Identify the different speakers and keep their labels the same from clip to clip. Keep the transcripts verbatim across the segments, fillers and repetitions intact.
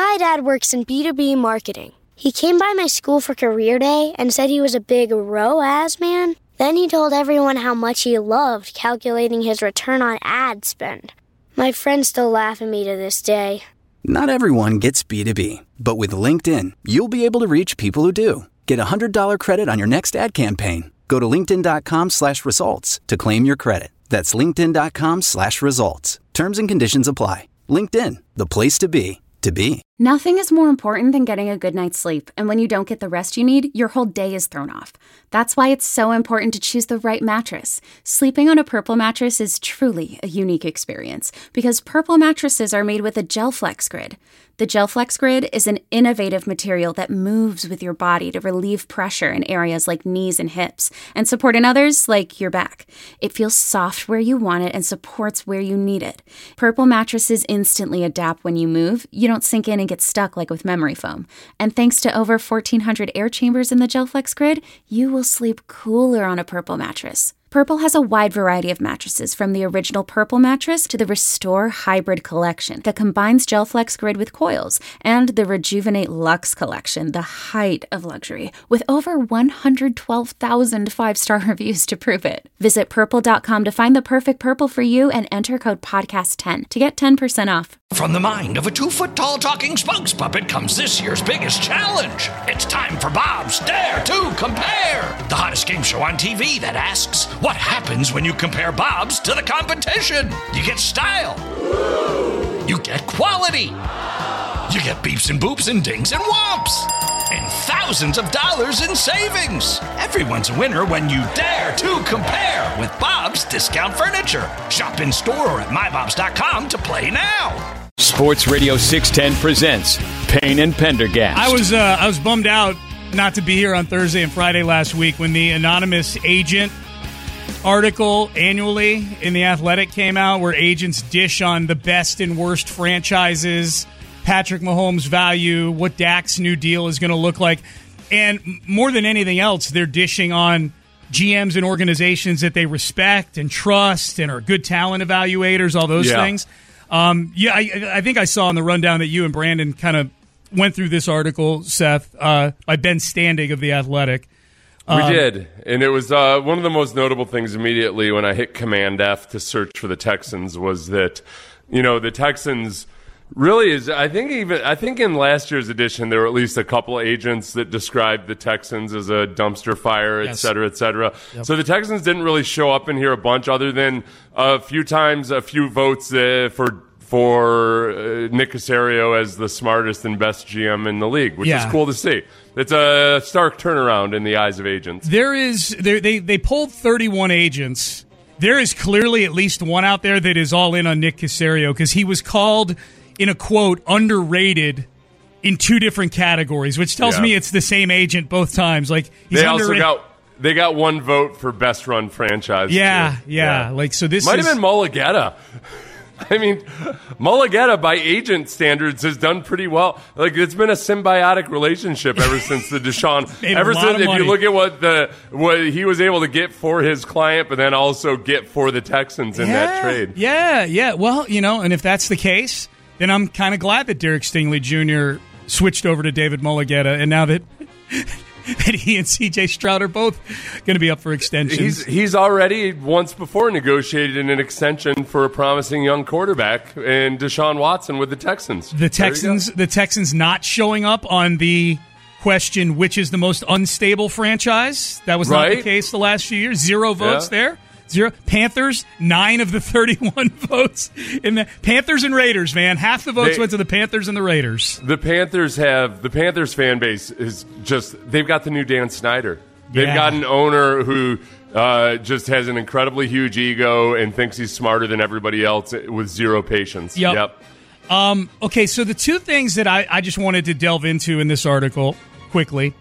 Speaker 1: My dad works in B two B marketing. He came by my school for career day and said he was a big R O A S man. Then he told everyone how much he loved calculating his return on ad spend. My friends still laugh at me to this day.
Speaker 2: Not everyone gets B two B, but with LinkedIn, you'll be able to reach people who do. Get a one hundred dollars credit on your next ad campaign. Go to linkedin.com slash results to claim your credit. That's linkedin.com slash results. Terms and conditions apply. LinkedIn, the place to be, to be.
Speaker 3: Nothing is more important than getting a good night's sleep, and when you don't get the rest you need, your whole day is thrown off. That's why it's so important to choose the right mattress. Sleeping on a Purple mattress is truly a unique experience, because Purple mattresses are made with a GelFlex Grid. The GelFlex Grid is an innovative material that moves with your body to relieve pressure in areas like knees and hips, and support in others like your back. It feels soft where you want it and supports where you need it. Purple mattresses instantly adapt when you move. You don't sink in and get stuck like with memory foam. And thanks to over fourteen hundred air chambers in the GelFlex Grid, you will sleep cooler on a Purple mattress. Purple has a wide variety of mattresses, from the original Purple mattress to the Restore Hybrid collection that combines GelFlex Grid with coils, and the Rejuvenate Luxe collection, the height of luxury, with over one hundred twelve thousand five-star reviews to prove it. Visit purple dot com to find the perfect Purple for you and enter code podcast ten to get ten percent off.
Speaker 4: From the mind of a two-foot-tall talking spokes puppet comes this year's biggest challenge. It's time for Bob's Dare to Compare, the hottest game show on T V that asks, what happens when you compare Bob's to the competition? You get style. You get quality. You get beeps and boops and dings and whomps. And thousands of dollars in savings. Everyone's a winner when you dare to compare with Bob's Discount Furniture. Shop in store or at my bobs dot com to play now.
Speaker 5: Sports Radio six ten presents Payne and Pendergast.
Speaker 6: I was uh, I was bummed out not to be here on Thursday and Friday last week when the anonymous agent article annually in The Athletic came out, where agents dish on the best and worst franchises, Patrick Mahomes' value, what Dak's new deal is going to look like. And more than anything else, they're dishing on G Ms and organizations that they respect and trust and are good talent evaluators, all those
Speaker 7: yeah.
Speaker 6: things. Um, yeah, I, I think I saw in the rundown that you and Brandon kind of went through this article, Seth, uh, by Ben Standig of The Athletic.
Speaker 7: We
Speaker 6: um,
Speaker 7: did, and it was uh, one of the most notable things immediately when I hit Command F to search for the Texans was that, you know, the Texans really is, I think even, I think in last year's edition there were at least a couple of agents that described the Texans as a dumpster fire, et
Speaker 6: Yes.
Speaker 7: cetera, et cetera.
Speaker 6: Yep.
Speaker 7: So the Texans didn't really show up in here a bunch other than a few times, a few votes uh, for for uh, Nick Caserio as the smartest and best G M in the league, which
Speaker 6: Yeah.
Speaker 7: is cool to see. It's a stark turnaround in the eyes of agents.
Speaker 6: There is there, they they polled thirty-one agents. There is clearly at least one out there that is all in on Nick Caserio, because he was called, in a quote, underrated in two different categories, which tells
Speaker 7: Yeah.
Speaker 6: me it's the same agent both times. Like he's
Speaker 7: They also
Speaker 6: underrated.
Speaker 7: got they got one vote for best run franchise.
Speaker 6: Yeah,
Speaker 7: too.
Speaker 6: yeah, like, so this
Speaker 7: might
Speaker 6: is-
Speaker 7: have been Mulligetta. I mean, Mulligetta, by agent standards, has done pretty well. Like, it's been a symbiotic relationship ever since the Deshaun.
Speaker 6: Made a
Speaker 7: ever
Speaker 6: lot
Speaker 7: since,
Speaker 6: of
Speaker 7: if
Speaker 6: money.
Speaker 7: you look at what the what he was able to get for his client, but then also get for the Texans in
Speaker 6: yeah,
Speaker 7: that trade.
Speaker 6: Yeah, yeah. Well, you know, and if that's the case, then I'm kind of glad that Derek Stingley Junior switched over to David Mulligetta, and now that that he and C J Stroud are both going to be up for extensions.
Speaker 7: He's he's already once before negotiated an extension for a promising young quarterback in Deshaun Watson with the Texans.
Speaker 6: The Texans, the Texans not showing up on the question, which is the most unstable franchise. That was not the
Speaker 7: Right.
Speaker 6: case the last few years. Zero votes
Speaker 7: Yeah.
Speaker 6: there. Zero. Panthers, nine of the thirty-one votes. In the Panthers and Raiders, man. Half the votes
Speaker 7: They-
Speaker 6: went to the Panthers and the Raiders.
Speaker 7: The Panthers have the Panthers fan base is just they've got the new Dan Snyder. They've
Speaker 6: Yeah.
Speaker 7: got an owner who uh, just has an incredibly huge ego and thinks he's smarter than everybody else with zero patience.
Speaker 6: Yep.
Speaker 7: Yep.
Speaker 6: Um, okay, so the two things that I, I just wanted to delve into in this article quickly.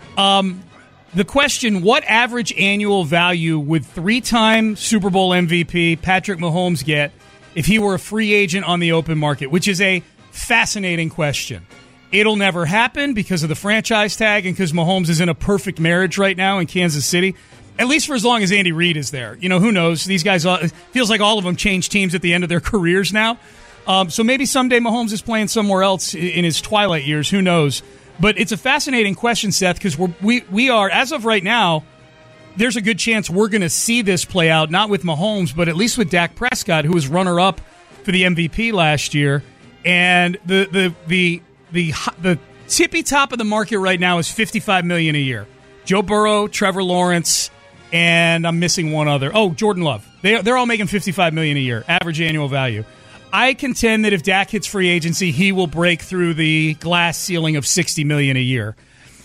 Speaker 6: Um, the question, what average annual value would three-time Super Bowl M V P Patrick Mahomes get if he were a free agent on the open market, which is a fascinating question. It'll never happen because of the franchise tag and because Mahomes is in a perfect marriage right now in Kansas City, at least for as long as Andy Reid is there. You know, who knows? These guys, all, it feels like all of them change teams at the end of their careers now. Um, so maybe someday Mahomes is playing somewhere else in his twilight years. Who knows? But it's a fascinating question, Seth, because we're, we we are, as of right now, there's a good chance we're going to see this play out, not with Mahomes, but at least with Dak Prescott, who was runner-up for the M V P last year. And the the the the the tippy top of the market right now is fifty-five million dollars a year. Joe Burrow, Trevor Lawrence, and I'm missing one other. Oh, Jordan Love. They they're all making fifty-five million dollars a year, average annual value. I contend that if Dak hits free agency, he will break through the glass ceiling of sixty million dollars a year.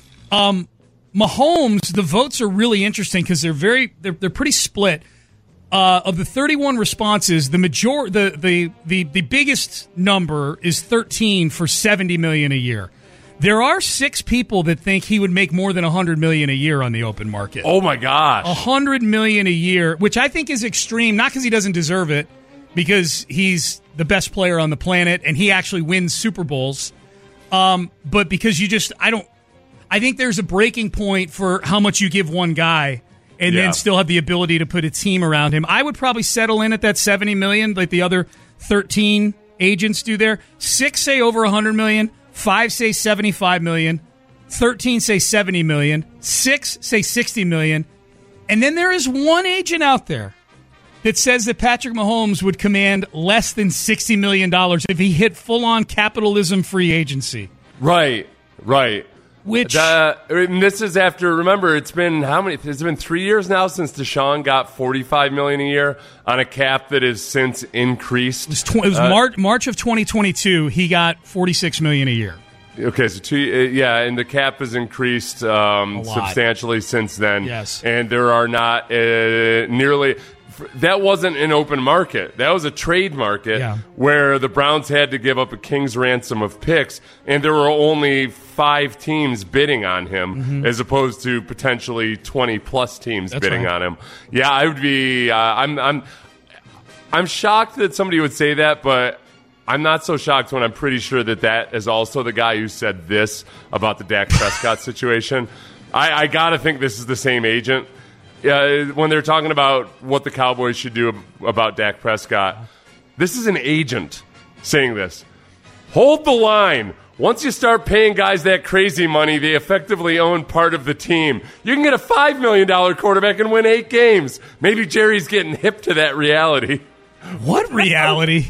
Speaker 6: Um, Mahomes, the votes are really interesting because they're very they're, they're pretty split. Uh, of the thirty-one responses, the major the, the the the biggest number is thirteen for seventy million dollars a year. There are six people that think he would make more than one hundred million dollars a year on the open market.
Speaker 7: Oh my gosh.
Speaker 6: one hundred million dollars a year, which I think is extreme, not because he doesn't deserve it, because he's the best player on the planet and he actually wins Super Bowls. Um, but because you just, I don't, I think there's a breaking point for how much you give one guy and yeah. then still have the ability to put a team around him. I would probably settle in at that seventy million dollars like the other thirteen agents do there. Six say over one hundred million dollars, five say seventy-five million dollars, thirteen say seventy million dollars, six say sixty million dollars, and then there is one agent out there that says that Patrick Mahomes would command less than sixty million dollars if he hit full-on capitalism free agency.
Speaker 7: Right, right.
Speaker 6: Which
Speaker 7: the, and this is after, remember, it's been how many? It's been three years now since Deshaun got forty-five million dollars a year on a cap that has since increased.
Speaker 6: It was, tw- it was uh, March, March of twenty twenty-two. He got forty-six million dollars a year.
Speaker 7: Okay, so two, yeah, and the cap has increased um, substantially since then.
Speaker 6: Yes,
Speaker 7: and there are not uh, nearly. That wasn't an open market. That was a trade market
Speaker 6: yeah.
Speaker 7: where the Browns had to give up a king's ransom of picks, and there were only five teams bidding on him mm-hmm. as opposed to potentially twenty-plus teams
Speaker 6: That's
Speaker 7: bidding
Speaker 6: right.
Speaker 7: on him. Yeah, I would be uh, – I'm, I'm, I'm shocked that somebody would say that, but I'm not so shocked when I'm pretty sure that that is also the guy who said this about the Dak Prescott situation. I, I got to think this is the same agent. Yeah, when they're talking about what the Cowboys should do about Dak Prescott, this is an agent saying this. Hold the line. Once you start paying guys that crazy money, they effectively own part of the team. You can get a five million dollars quarterback and win eight games. Maybe Jerry's getting hip to that reality.
Speaker 6: What reality?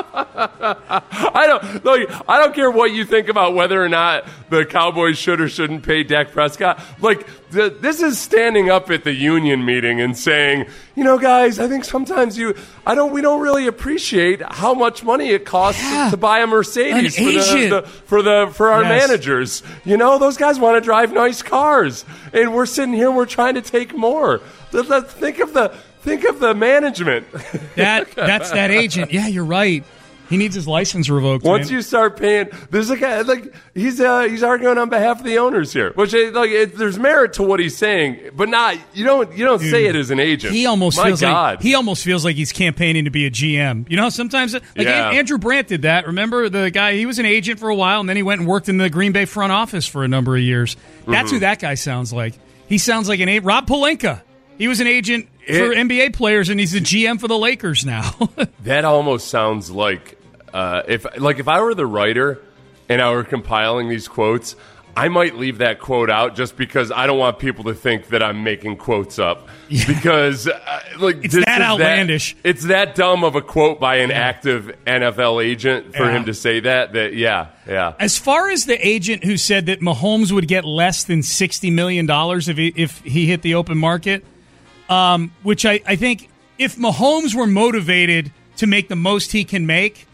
Speaker 7: I don't look. I don't care what you think about whether or not the Cowboys should or shouldn't pay Dak Prescott. Like the, this is standing up at the union meeting and saying, you know, guys, I think sometimes you, I don't, we don't really appreciate how much money it costs
Speaker 6: yeah.
Speaker 7: to, to buy a Mercedes
Speaker 6: An
Speaker 7: for the, the for the for our
Speaker 6: yes.
Speaker 7: managers. You know, those guys want to drive nice cars, and we're sitting here, we're trying to take more. Let, let, think of the. Think of the management.
Speaker 6: That that's that agent. Yeah, you're right. He needs his license revoked.
Speaker 7: Once
Speaker 6: man.
Speaker 7: you start paying, there's a guy like he's uh, he's arguing on behalf of the owners here, which like it, there's merit to what he's saying, but not you don't you don't
Speaker 6: Dude,
Speaker 7: say it as an agent.
Speaker 6: He almost
Speaker 7: My
Speaker 6: feels
Speaker 7: God.
Speaker 6: like he almost feels like he's campaigning to be a G M. You know, sometimes like
Speaker 7: yeah.
Speaker 6: An- Andrew Brandt did that. Remember the guy? He was an agent for a while, and then he went and worked in the Green Bay front office for a number of years. That's mm-hmm. who that guy sounds like. He sounds like an a- Rob Pelinka. He was an agent it, for N B A players, and he's the G M for the Lakers now.
Speaker 7: That almost sounds like uh, if like if I were the writer and I were compiling these quotes, I might leave that quote out just because I don't want people to think that I'm making quotes up. Yeah. Because uh, like
Speaker 6: it's that outlandish.
Speaker 7: That, it's that dumb of a quote by an yeah. active N F L agent for
Speaker 6: yeah.
Speaker 7: him to say that. That yeah, yeah.
Speaker 6: As far as the agent who said that Mahomes would get less than sixty million dollars if he, if he hit the open market. Um, which I, I think if Mahomes were motivated to make the most he can make,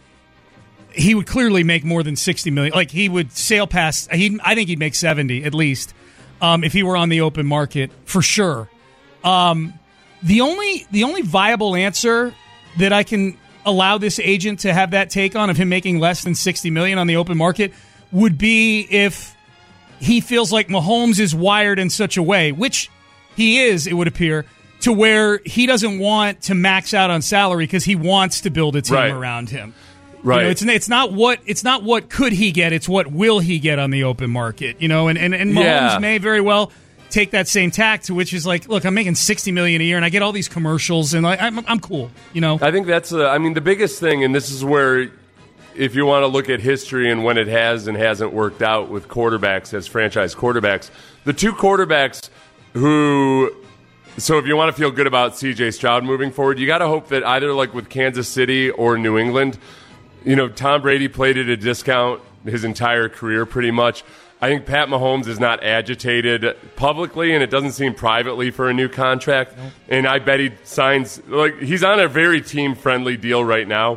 Speaker 6: he would clearly make more than sixty million. Like he would sail past. He, I think he'd make seventy at least um, if he were on the open market for sure. Um, the only the only viable answer that I can allow this agent to have that take on of him making less than sixty million on the open market would be if he feels like Mahomes is wired in such a way, which he is, it would appear, to where he doesn't want to max out on salary because he wants to build a team
Speaker 7: right.
Speaker 6: around him.
Speaker 7: Right.
Speaker 6: You know, it's it's not what it's not what could he get, it's what will he get on the open market. You know, and and, and Mahomes
Speaker 7: yeah.
Speaker 6: may very well take that same tack, to which is like, look, I'm making sixty million dollars a year, and I get all these commercials, and like, I'm I'm cool. You know,
Speaker 7: I think that's uh, I mean the biggest thing, and this is where if you want to look at history and when it has and hasn't worked out with quarterbacks as franchise quarterbacks, the two quarterbacks who, so if you want to feel good about C J Stroud moving forward, you got to hope that either like with Kansas City or New England, you know, Tom Brady played at a discount his entire career pretty much. I think Pat Mahomes is not agitated publicly, and it doesn't seem privately for a new contract. Nope. And I bet he signs, like, he's on a very team-friendly deal right now.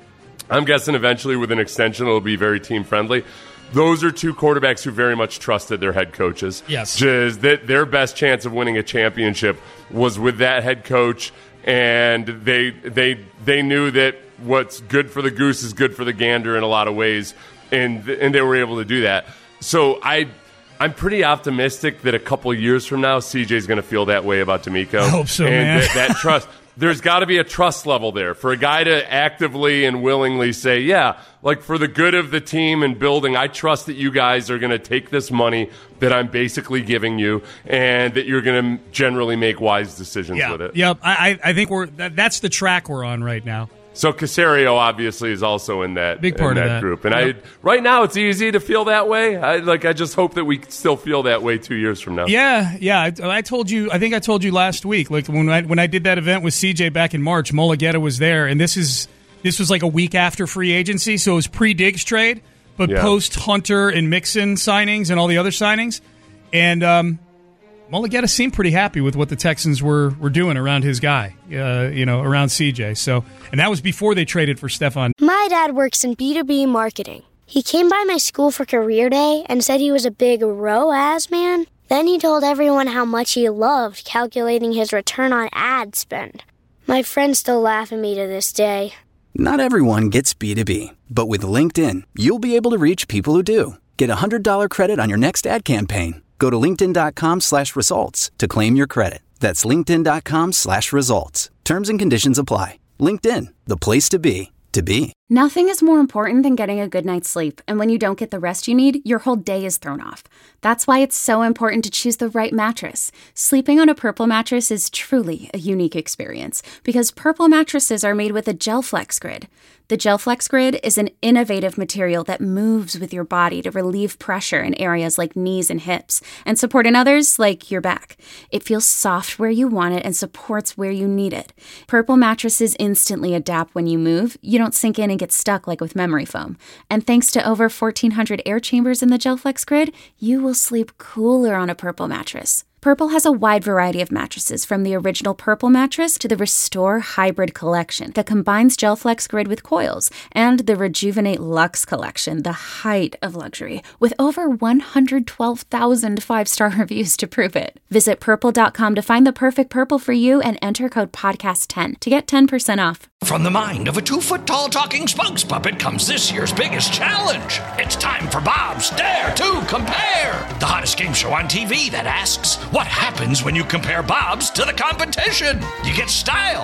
Speaker 7: I'm guessing eventually with an extension it'll be very team-friendly. Those are two quarterbacks who very much trusted their head coaches.
Speaker 6: Yes.
Speaker 7: Just that their best chance of winning a championship was with that head coach, and they they they knew that what's good for the goose is good for the gander in a lot of ways, and and they were able to do that. So I, I'm pretty optimistic that a couple years from now, C J's going to feel that way about DeMeco.
Speaker 6: I hope so,
Speaker 7: and
Speaker 6: man.
Speaker 7: That, that trust, there's got to be a trust level there for a guy to actively and willingly say, yeah, like for the good of the team and building, I trust that you guys are going to take this money that I'm basically giving you, and that you're going to generally make wise decisions
Speaker 6: yeah.
Speaker 7: with it.
Speaker 6: Yep, I, I think we're that, that's the track we're on right now.
Speaker 7: So Caserio obviously is also in that
Speaker 6: big part
Speaker 7: in that,
Speaker 6: of that
Speaker 7: group, and
Speaker 6: yep.
Speaker 7: I right now it's easy to feel that way. I like I just hope that we still feel that way two years from now.
Speaker 6: Yeah, yeah. I, I told you. I think I told you last week. Like when I when I did that event with C J back in March, Mulugeta was there, and this is this was like a week after free agency, so it was pre-Diggs trade, but
Speaker 7: yeah.
Speaker 6: post Hunter and Mixon signings and all the other signings, and um, Mulugeta seemed pretty happy with what the Texans were were doing around his guy, uh, you know, around C J. So, and that was before they traded for Stephon.
Speaker 1: My dad works in B two B marketing. He came by my school for career day and said he was a big R O A S man. Then he told everyone how much he loved calculating his return on ad spend. My friends still laugh at me to this day.
Speaker 2: Not everyone gets B two B, but with LinkedIn, you'll be able to reach people who do. Get a one hundred dollars credit on your next ad campaign. Go to linkedin.com slash results to claim your credit. That's linkedin.com slash results. Terms and conditions apply. LinkedIn, the place to be, to be.
Speaker 3: Nothing is more important than getting a good night's sleep. And when you don't get the rest you need, your whole day is thrown off. That's why it's so important to choose the right mattress. Sleeping on a Purple mattress is truly a unique experience because Purple mattresses are made with a GelFlex Grid. The GelFlex Grid is an innovative material that moves with your body to relieve pressure in areas like knees and hips and support in others like your back. It feels soft where you want it and supports where you need it. Purple mattresses instantly adapt when you move. You don't sink in and get stuck like with memory foam. And thanks to over fourteen hundred air chambers in the GelFlex Grid, you will sleep cooler on a Purple mattress. Purple has a wide variety of mattresses, from the original Purple mattress to the Restore Hybrid collection that combines GelFlex Grid with coils, and the Rejuvenate Luxe collection, the height of luxury, with over one hundred twelve thousand five-star reviews to prove it. Visit purple dot com to find the perfect Purple for you and enter code podcast ten to get ten percent off.
Speaker 4: From the mind of a two-foot-tall talking spokes puppet comes this year's biggest challenge. It's time for Bob's Dare to Compare, the hottest game show on T V that asks, what happens when you compare Bob's to the competition? You get style.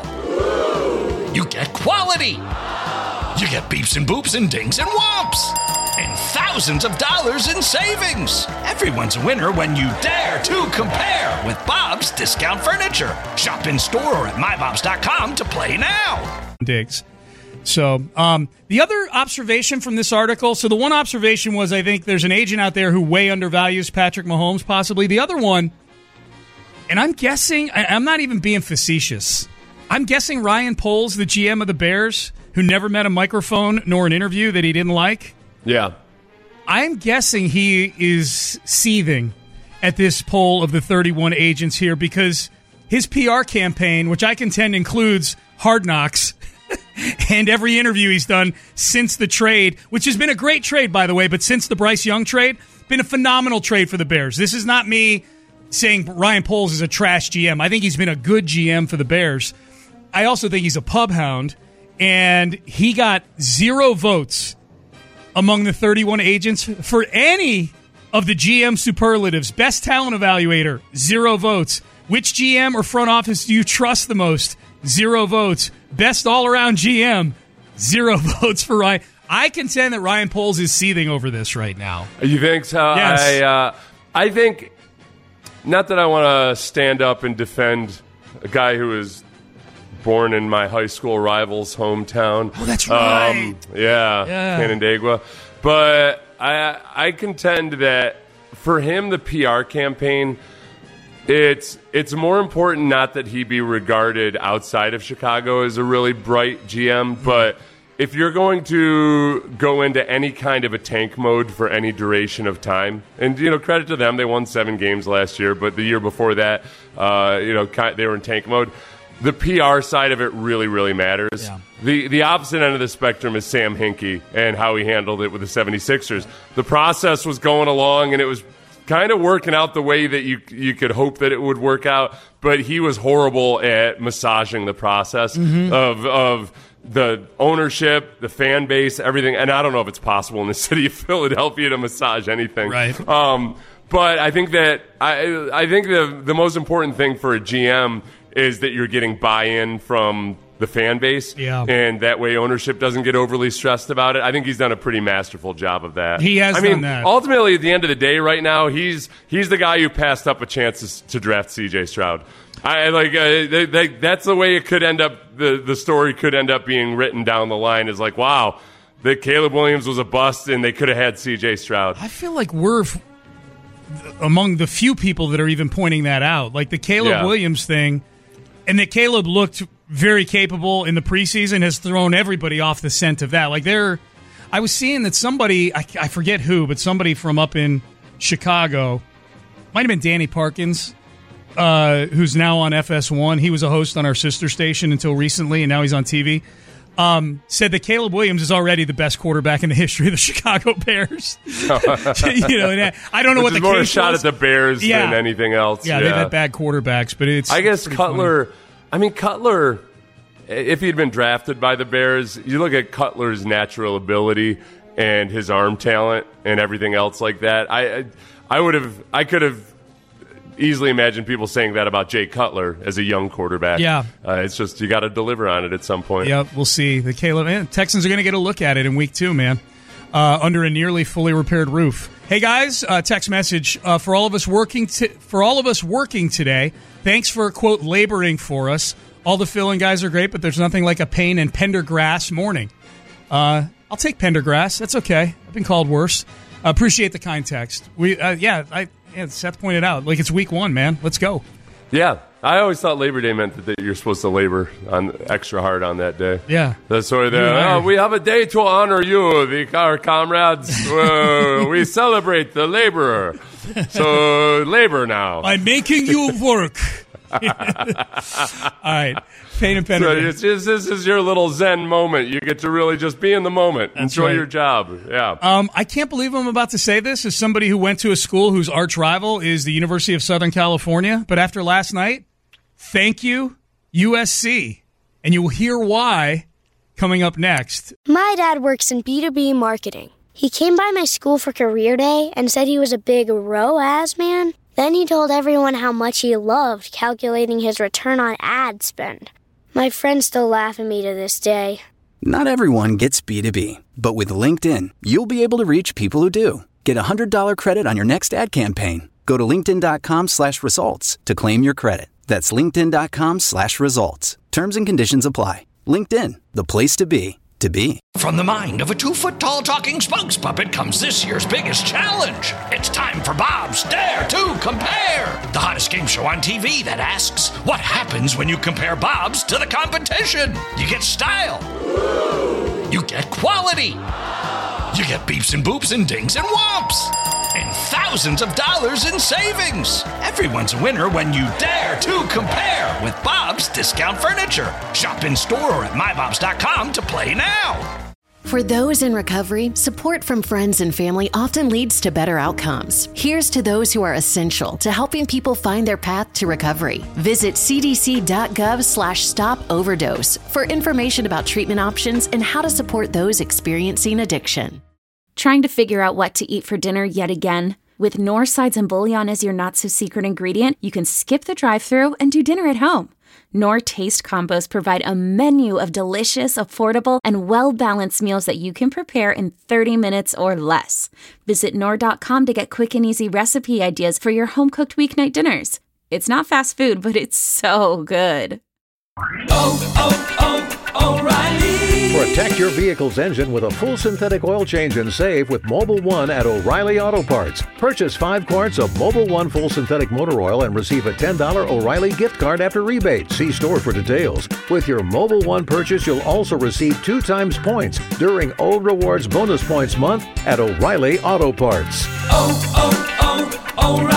Speaker 4: You get quality. You get beeps and boops and dings and whomps. And thousands of dollars in savings. Everyone's a winner when you dare to compare with Bob's Discount Furniture. Shop in store or at my bobs dot com to play now.
Speaker 6: Diggs. So um, the other observation from this article, so the one observation was I think there's an agent out there who way undervalues Patrick Mahomes possibly. The other one, and I'm guessing, I'm not even being facetious, I'm guessing Ryan Poles, the G M of the Bears, who never met a microphone nor an interview that he didn't like.
Speaker 7: Yeah.
Speaker 6: I'm guessing he is seething at this poll of the thirty-one agents here because his P R campaign, which I contend includes Hard Knocks, and every interview he's done since the trade, which has been a great trade, by the way, but since the Bryce Young trade, been a phenomenal trade for the Bears. This is not me saying Ryan Poles is a trash G M. I think he's been a good G M for the Bears. I also think he's a pub hound, and he got zero votes among the thirty-one agents for any of the G M superlatives. Best talent evaluator, zero votes. Which G M or front office do you trust the most? Zero votes. Best all-around G M, zero votes for Ryan. I contend that Ryan Poles is seething over this right now.
Speaker 7: You think so?
Speaker 6: Yes.
Speaker 7: I, uh, I think, not that I want to stand up and defend a guy who is born in my high school rival's hometown.
Speaker 6: Oh, that's right. Um,
Speaker 7: yeah,
Speaker 6: yeah,
Speaker 7: Canandaigua. But I I contend that for him, the P R campaign, it's it's more important not that he be regarded outside of Chicago as a really bright G M, but if you're going to go into any kind of a tank mode for any duration of time, and, you know, credit to them, they won seven games last year, but the year before that, uh, you know, they were in tank mode. The P R side of it really, really matters.
Speaker 6: Yeah.
Speaker 7: The the opposite end of the spectrum is Sam Hinkie and how he handled it with the seventy-sixers. The process was going along, and it was kind of working out the way that you you could hope that it would work out, but he was horrible at massaging the process mm-hmm. of of the ownership, the fan base, everything. And I don't know if it's possible in the city of Philadelphia to massage anything.
Speaker 6: Right.
Speaker 7: Um, but I think that I I think the the most important thing for a G M is that you're getting buy-in from the fan base,
Speaker 6: yeah.
Speaker 7: and that way ownership doesn't get overly stressed about it. I think he's done a pretty masterful job of that.
Speaker 6: He has
Speaker 7: I
Speaker 6: done
Speaker 7: mean,
Speaker 6: that.
Speaker 7: Ultimately, at the end of the day, right now, he's he's the guy who passed up a chance to, to draft C J Stroud. I like uh, they, they, that's the way it could end up. The the story could end up being written down the line is like, wow, that Caleb Williams was a bust, and they could have had C J Stroud.
Speaker 6: I feel like we're f- among the few people that are even pointing that out, like the Caleb
Speaker 7: Yeah.
Speaker 6: Williams thing. And that Caleb looked very capable in the preseason has thrown everybody off the scent of that. Like they're, I was seeing that somebody, I, I forget who, but somebody from up in Chicago, might have been Danny Parkins, uh, who's now on F S one. He was a host on our sister station until recently, and now he's on T V. Um, said that Caleb Williams is already the best quarterback in the history of the Chicago Bears. you know, and I, I don't know
Speaker 7: Which
Speaker 6: what the
Speaker 7: is more
Speaker 6: case
Speaker 7: a shot
Speaker 6: was.
Speaker 7: at the Bears
Speaker 6: Yeah.
Speaker 7: than anything else.
Speaker 6: Yeah,
Speaker 7: Yeah,
Speaker 6: they've had bad quarterbacks, but it's.
Speaker 7: I guess
Speaker 6: pretty
Speaker 7: Cutler.
Speaker 6: funny.
Speaker 7: I mean, Cutler. If he'd been drafted by the Bears, you look at Cutler's natural ability and his arm talent and everything else like that. I, I, I would have. I could have easily imagined people saying that about Jay Cutler as a young quarterback.
Speaker 6: Yeah.
Speaker 7: uh, it's just you got to deliver on it at some point.
Speaker 6: Yep, we'll see. The Caleb man, Texans are going to get a look at it in week two, man, uh, under a nearly fully repaired roof. Hey guys, uh, text message uh, for all of us working t- for all of us working today. Thanks for quote laboring for us. All the fill-in guys are great, but there's nothing like a Payne and Pendergrass morning. Uh, I'll take Pendergrass. That's okay. I've been called worse. Uh, appreciate the kind text. We uh, yeah, I. Yeah, Seth pointed out, like it's week one, man. Let's go.
Speaker 7: Yeah, I always thought Labor Day meant that you're supposed to labor on extra hard on that day.
Speaker 6: Yeah,
Speaker 7: that's sort of the,
Speaker 6: Yeah.
Speaker 7: oh, we have a day to honor you, the our comrades. uh, we celebrate the laborer. So labor now.
Speaker 6: I'm making you work. All right, Payne and Pendergrass.
Speaker 7: So it's, it's, this is your little Zen moment. You get to really just be in the moment.
Speaker 6: That's
Speaker 7: Enjoy
Speaker 6: right.
Speaker 7: your job. Yeah.
Speaker 6: Um, I can't believe I'm about to say this as somebody who went to a school whose arch rival is the University of Southern California. But after last night, thank you, U S C. And you will hear why coming up next.
Speaker 1: My dad works in B two B marketing. He came by my school for career day and said he was a big R O A S man. Then he told everyone how much he loved calculating his return on ad spend. My friends still laugh at me to this day.
Speaker 2: Not everyone gets B two B, but with LinkedIn, you'll be able to reach people who do. Get a one hundred dollars credit on your next ad campaign. Go to linkedin.com slash results to claim your credit. That's linkedin.com slash results. Terms and conditions apply. LinkedIn, the place to be, to be.
Speaker 4: From the mind of a two-foot-tall talking spokes puppet comes this year's biggest challenge. It's time for Bob's Dare to Compare, the hottest game show on T V that asks, what happens when you compare Bob's to the competition? You get style. You get quality. You get beeps and boops and dings and whomps. And thousands of dollars in savings. Everyone's a winner when you dare to compare with Bob's Discount Furniture. Shop in store or at my bobs dot com to play now.
Speaker 8: For those in recovery, support from friends and family often leads to better outcomes. Here's to those who are essential to helping people find their path to recovery. Visit cdc.gov slash stop overdose for information about treatment options and how to support those experiencing addiction.
Speaker 3: Trying to figure out what to eat for dinner yet again? With Knorr sides and bouillon as your not-so-secret ingredient, you can skip the drive-thru and do dinner at home. Knorr Taste Combos provide a menu of delicious, affordable, and well-balanced meals that you can prepare in thirty minutes or less. Visit Knorr dot com to get quick and easy recipe ideas for your home-cooked weeknight dinners. It's not fast food, but it's so good.
Speaker 9: oh, oh, O'Reilly.
Speaker 10: Protect your vehicle's engine with a full synthetic oil change and save with Mobil one at O'Reilly Auto Parts. Purchase five quarts of Mobil one full synthetic motor oil and receive a ten dollars O'Reilly gift card after rebate. See store for details. With your Mobil one purchase, you'll also receive two times points during O Rewards Bonus Points Month at O'Reilly Auto Parts.
Speaker 9: Oh, oh, oh, O'Reilly.